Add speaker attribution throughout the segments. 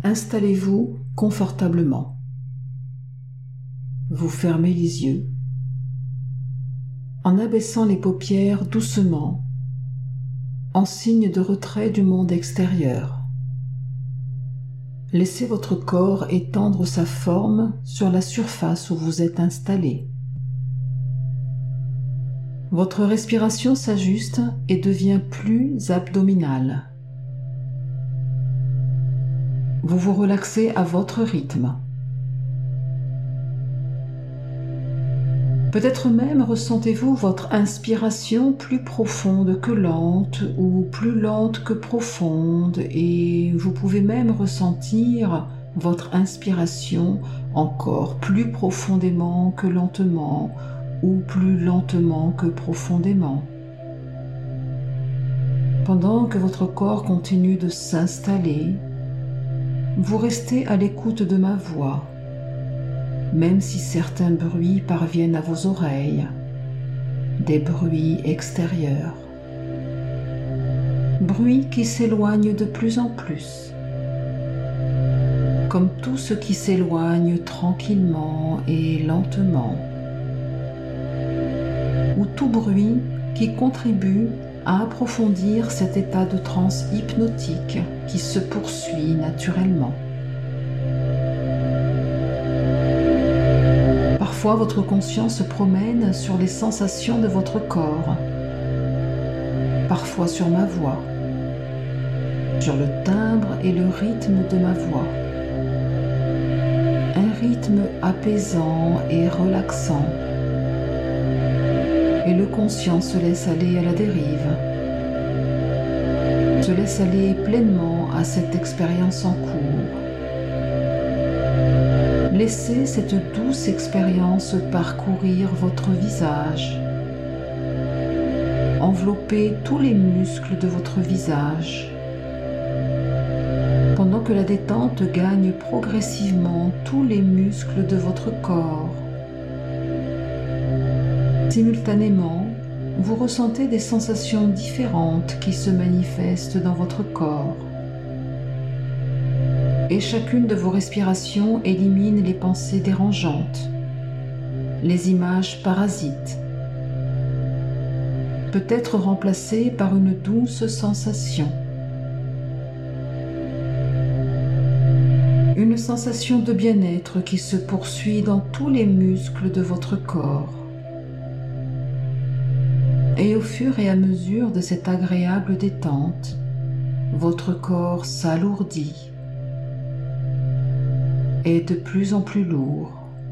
Speaker 1: Installez-vous confortablement. Vous fermez les yeux. En abaissant les paupières doucement, en signe de retrait du monde extérieur. Laissez votre corps étendre sa forme sur la surface où vous êtes installé. Votre respiration s'ajuste et devient plus abdominale. Vous vous relaxez à votre rythme. Peut-être même ressentez-vous votre inspiration plus profonde que lente ou plus lente que profonde, et vous pouvez même ressentir votre inspiration encore plus profondément que lentement ou plus lentement que profondément. Pendant que votre corps continue de s'installer, vous restez à l'écoute de ma voix, même si certains bruits parviennent à vos oreilles, des bruits extérieurs, bruits qui s'éloignent de plus en plus, comme tout ce qui s'éloigne tranquillement et lentement, ou tout bruit qui contribue à approfondir cet état de transe hypnotique qui se poursuit naturellement. Parfois, votre conscience se promène sur les sensations de votre corps, parfois sur ma voix, sur le timbre et le rythme de ma voix. Un rythme apaisant et relaxant. Et le conscient se laisse aller à la dérive, se laisse aller pleinement à cette expérience en cours. Laissez cette douce expérience parcourir votre visage, envelopper tous les muscles de votre visage, pendant que la détente gagne progressivement tous les muscles de votre corps. Simultanément, vous ressentez des sensations différentes qui se manifestent dans votre corps. Et chacune de vos respirations élimine les pensées dérangeantes, les images parasites, peut être remplacées par une douce sensation. Une sensation de bien-être qui se poursuit dans tous les muscles de votre corps. Et au fur et à mesure de cette agréable détente, votre corps s'alourdit, est de plus en plus lourd,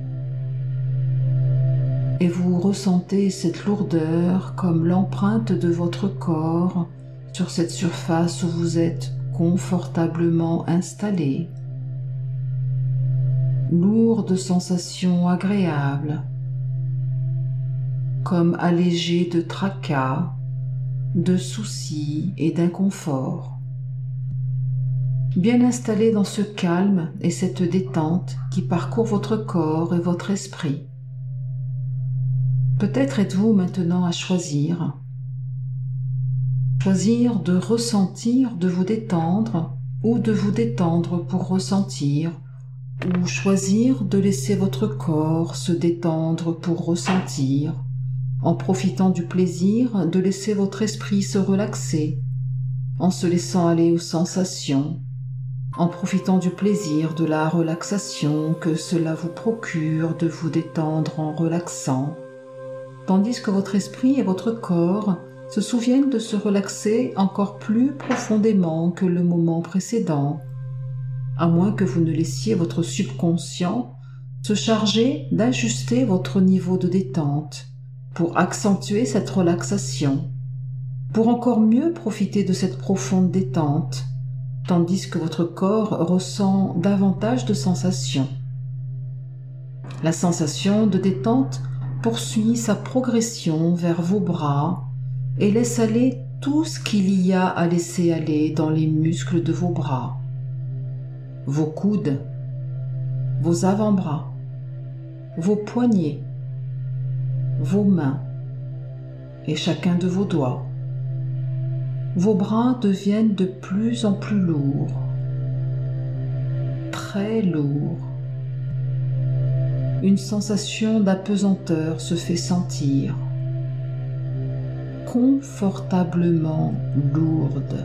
Speaker 1: et vous ressentez cette lourdeur comme l'empreinte de votre corps sur cette surface où vous êtes confortablement installé. Lourde sensation agréable, comme allégé de tracas, de soucis et d'inconfort. Bien installé dans ce calme et cette détente qui parcourt votre corps et votre esprit. Peut-être êtes-vous maintenant à choisir de ressentir, de vous détendre, ou de vous détendre pour ressentir, ou choisir de laisser votre corps se détendre pour ressentir, en profitant du plaisir de laisser votre esprit se relaxer, en se laissant aller aux sensations, en profitant du plaisir de la relaxation que cela vous procure de vous détendre en relaxant, tandis que votre esprit et votre corps se souviennent de se relaxer encore plus profondément que le moment précédent, à moins que vous ne laissiez votre subconscient se charger d'ajuster votre niveau de détente pour accentuer cette relaxation, pour encore mieux profiter de cette profonde détente, tandis que votre corps ressent davantage de sensations. La sensation de détente poursuit sa progression vers vos bras et laisse aller tout ce qu'il y a à laisser aller dans les muscles de vos bras, vos coudes, vos avant-bras, vos poignets, vos mains et chacun de vos doigts. Vos bras deviennent de plus en plus lourds. très lourd. Une sensation d'apesanteur se fait sentir, confortablement lourde.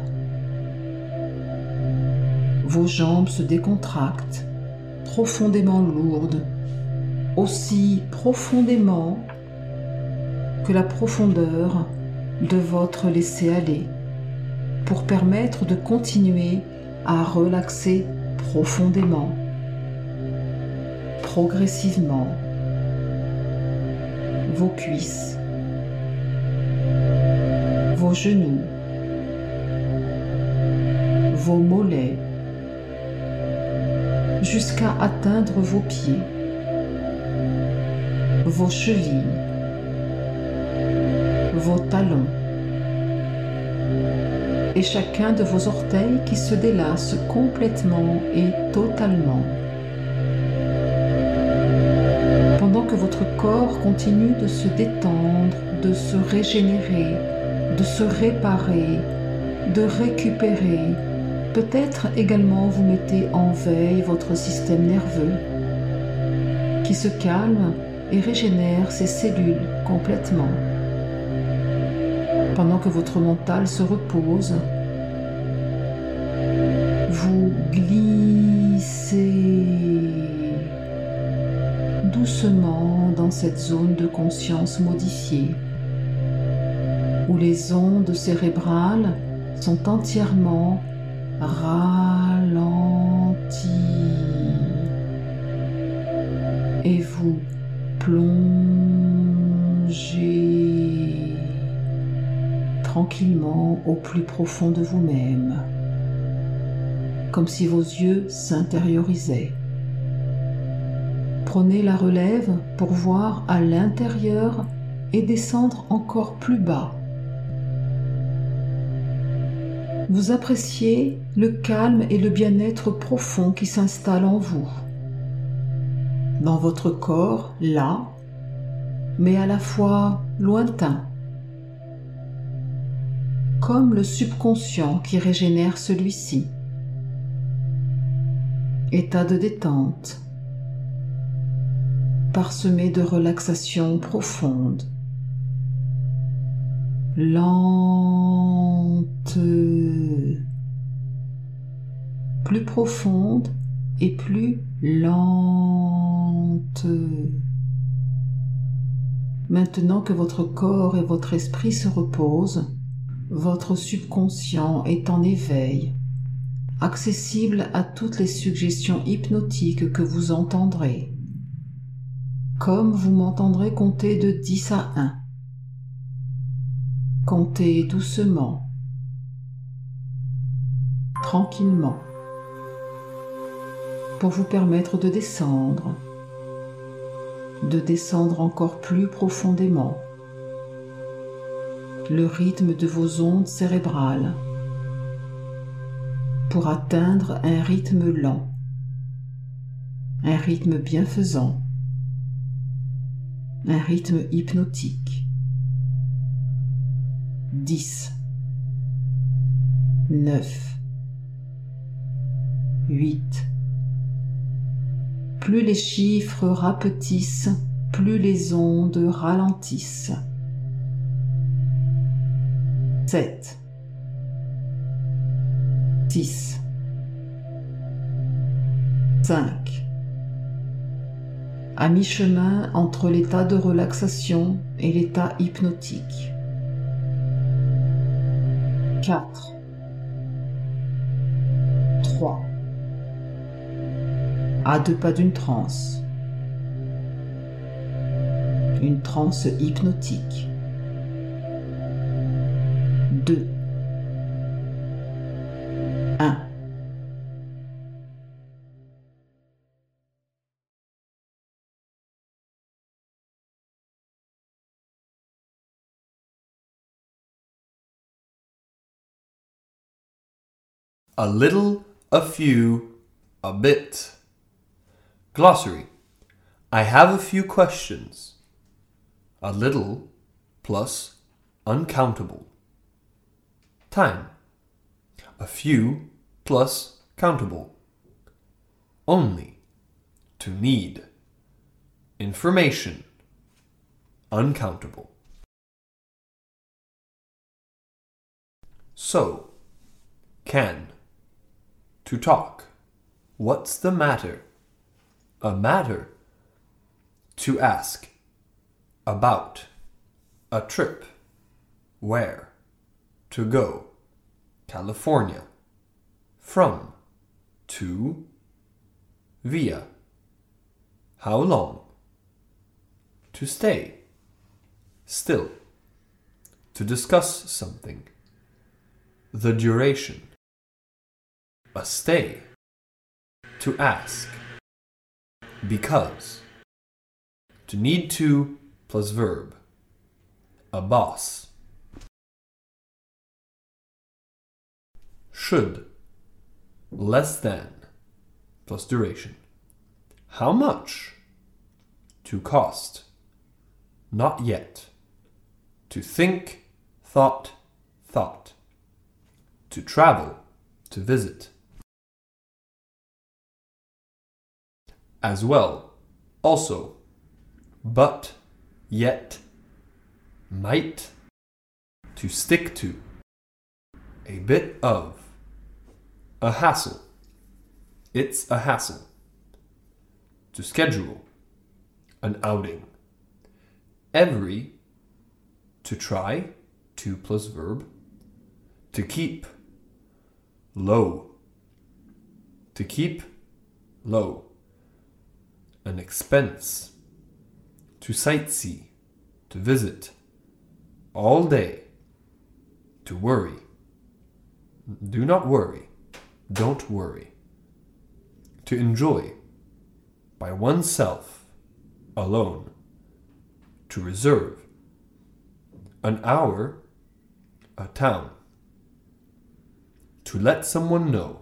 Speaker 1: Vos jambes se décontractent, profondément lourdes, aussi profondément que la profondeur de votre laisser-aller, pour permettre de continuer à relaxer profondément, progressivement, vos cuisses, vos genoux, vos mollets, jusqu'à atteindre vos pieds, vos chevilles, vos talons, et chacun de vos orteils qui se délasse complètement et totalement. Pendant que votre corps continue de se détendre, de se régénérer, de se réparer, de récupérer, peut-être également vous mettez en veille votre système nerveux qui se calme et régénère ses cellules complètement. Pendant que votre mental se repose, vous glissez doucement dans cette zone de conscience modifiée, où les ondes cérébrales sont entièrement ralenties et vous plongez tranquillement au plus profond de vous-même, comme si vos yeux s'intériorisaient. Prenez la relève pour voir à l'intérieur et descendre encore plus bas. Vous appréciez le calme et le bien-être profond qui s'installe en vous, dans votre corps là, mais à la fois lointain, comme le subconscient qui régénère celui-ci. État de détente, parsemé de relaxation profonde, lente, plus profonde et plus lente. Maintenant que votre corps et votre esprit se reposent, votre subconscient est en éveil, accessible à toutes les suggestions hypnotiques que vous entendrez. Comme vous m'entendrez compter de 10 à 1. Comptez doucement, tranquillement, pour vous permettre de descendre encore plus profondément. Le rythme de vos ondes cérébrales pour atteindre un rythme lent, un rythme bienfaisant, un rythme hypnotique. 10, 9, 8. Plus les chiffres rapetissent, plus les ondes ralentissent. 7, 6, 5. À mi-chemin entre l'état de relaxation et l'état hypnotique. 4, 3. À 2 pas d'une transe. Une transe hypnotique. 2, 1.
Speaker 2: A little, a few, a bit. Glossary. I have a few questions. A little plus uncountable. Time. A few plus countable. only, to need. Information, uncountable. So, can, to talk. What's the matter? A matter, to ask. About, a trip. Where, to go. California. From, to. Via. How long? To stay. Still. To discuss something. The duration. A stay. To ask. Because. To need to plus verb. A boss. Should. Less than plus duration. How much? To cost. Not yet. To think, thought, thought. To travel, to visit. As well, also. But, yet. Might. To stick to. A bit of. A hassle. It's a hassle. To schedule. An outing. Every. To try. To plus verb. To keep. Low. To keep. Low. An expense. To sightsee. To visit. All day. To worry. Do not worry. Don't worry. To enjoy. By oneself. Alone. To reserve. An hour. A town. To let someone know.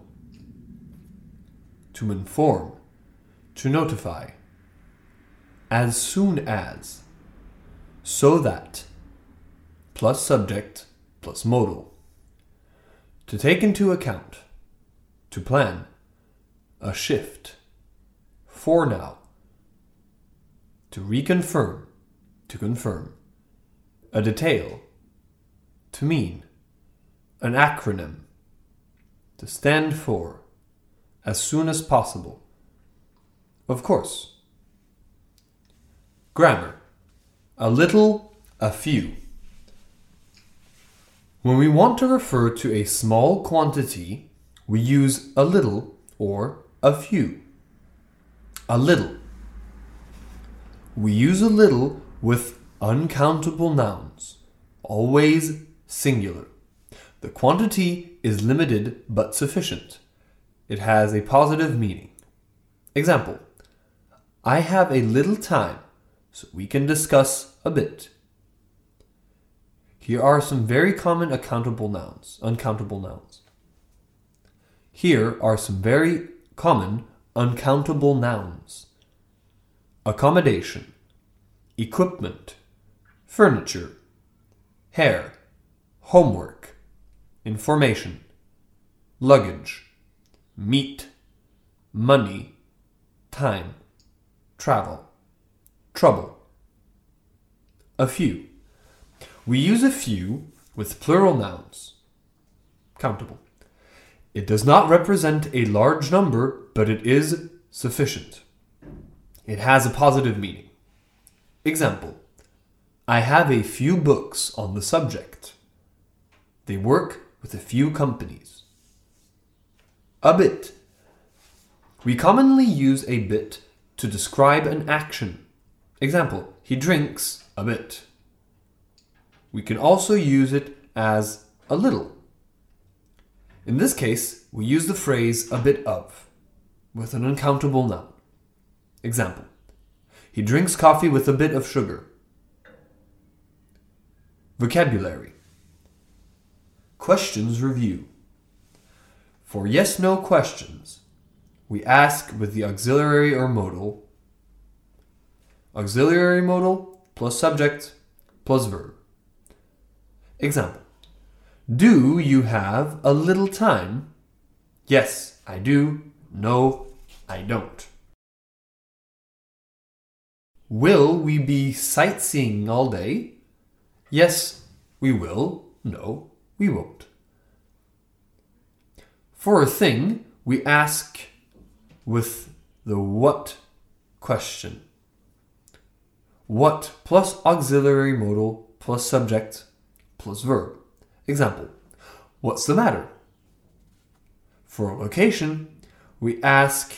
Speaker 2: To inform. To notify. As soon as. So that. Plus subject plus modal. To take into account. To plan. A shift. For now. To reconfirm. To confirm. A detail. To mean. An acronym. To stand for. As soon as possible. Of course. Grammar. A little, a few. When we want to refer to a small quantity, we use a little or a few. A little. We use a little with uncountable nouns, always singular. The quantity is limited but sufficient. It has a positive meaning. Example: I have a little time, so we can discuss a bit. Here are some very common uncountable nouns. Here are some very common uncountable nouns. Accommodation, equipment, furniture, hair, homework, information, luggage, meat, money, time, travel, trouble. A few. We use a few with plural nouns. Countable. It does not represent a large number, but it is sufficient. It has a positive meaning. Example: I have a few books on the subject. They work with a few companies. A bit. We commonly use a bit to describe an action. Example: he drinks a bit. We can also use it as a little. In this case, we use the phrase a bit of with an uncountable noun. Example: he drinks coffee with a bit of sugar. Vocabulary. Questions review. For yes/no questions, we ask with the auxiliary or modal. Auxiliary modal plus subject plus verb. Example: do you have a little time? Yes, I do. No, I don't. Will we be sightseeing all day? Yes, we will. No, we won't. For a thing, we ask with the what question. What plus auxiliary modal plus subject plus verb. Example, what's the matter? For a location, we ask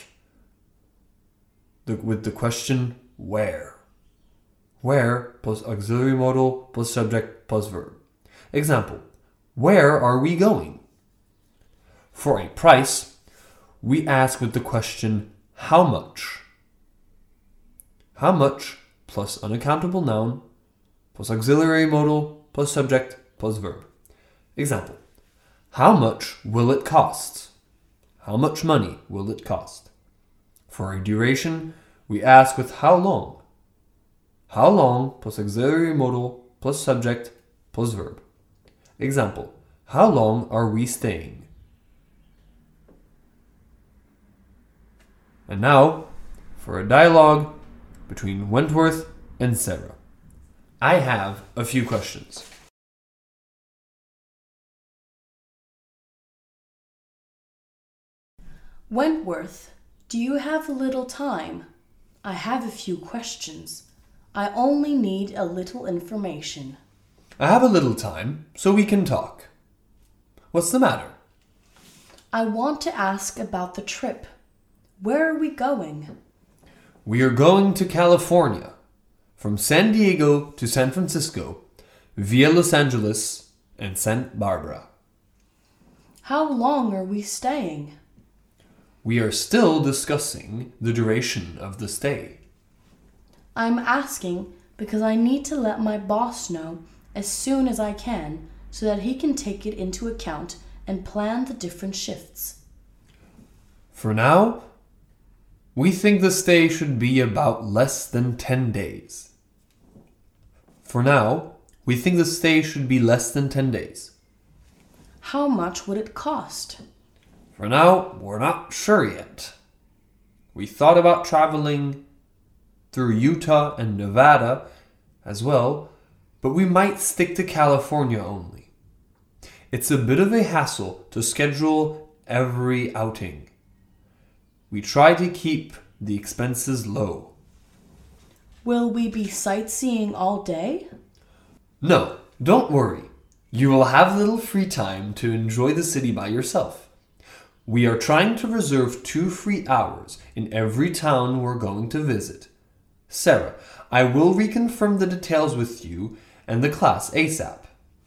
Speaker 2: with the question where. Where plus auxiliary modal plus subject plus verb. Example, where are we going? For a price, we ask with the question how much. How much plus unaccountable noun plus auxiliary modal plus subject plus verb. Example, how much will it cost? How much money will it cost? For a duration, we ask with how long. How long plus auxiliary modal plus subject plus verb. Example, how long are we staying? And now, for a dialogue between Wentworth and Sarah. I have a few questions.
Speaker 3: Wentworth, do you have a little time? I have a few questions. I only need a little information.
Speaker 2: I have a little time, so we can talk. What's the matter?
Speaker 3: I want to ask about the trip. Where are we going?
Speaker 2: We are going to California, from San Diego to San Francisco, via Los Angeles and Santa Barbara.
Speaker 3: How long are we staying?
Speaker 2: We are still discussing the duration of the stay.
Speaker 3: I'm asking because I need to let my boss know as soon as I can so that he can take it into account and plan the different shifts.
Speaker 2: For now, we think the stay should be about less than 10 days. For now, we think the stay should be less than 10 days.
Speaker 3: How much would it cost?
Speaker 2: For now, we're not sure yet. We thought about traveling through Utah and Nevada as well, but we might stick to California only. It's a bit of a hassle to schedule every outing. We try to keep the expenses low.
Speaker 3: Will we be sightseeing all day?
Speaker 2: No, don't worry. You will have little free time to enjoy the city by yourself. We are trying to reserve 2 free hours in every town we're going to visit. Sarah, I will reconfirm the details with you and the class ASAP.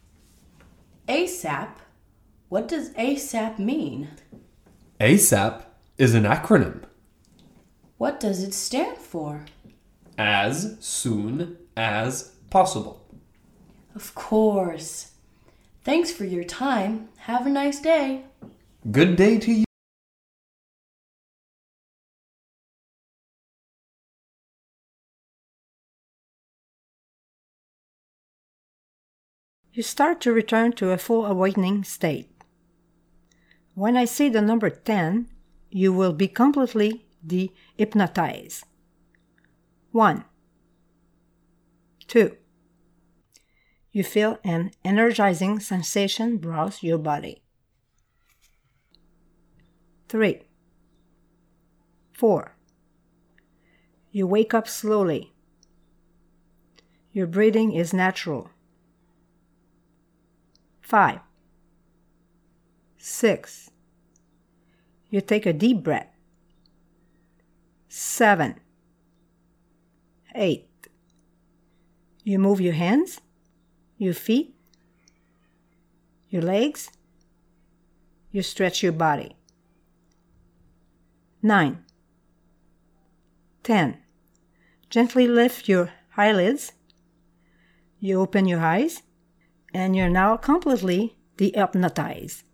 Speaker 3: ASAP? What does ASAP mean?
Speaker 2: ASAP is an acronym.
Speaker 3: What does it stand for?
Speaker 2: As soon as possible.
Speaker 3: Of course. Thanks for your time. Have a nice day.
Speaker 2: Good day to you.
Speaker 4: You start to return to a full awakening state. When I say the number 10, you will be completely de-hypnotized. 1, 2. You feel an energizing sensation browse your body. 3, 4. You wake up slowly. Your breathing is natural. 5, 6. You take a deep breath. 7, 8. You move your hands, your feet, your legs. You stretch your body. 9, 10. Gently lift your eyelids. You open your eyes, and you're now completely de-hypnotized.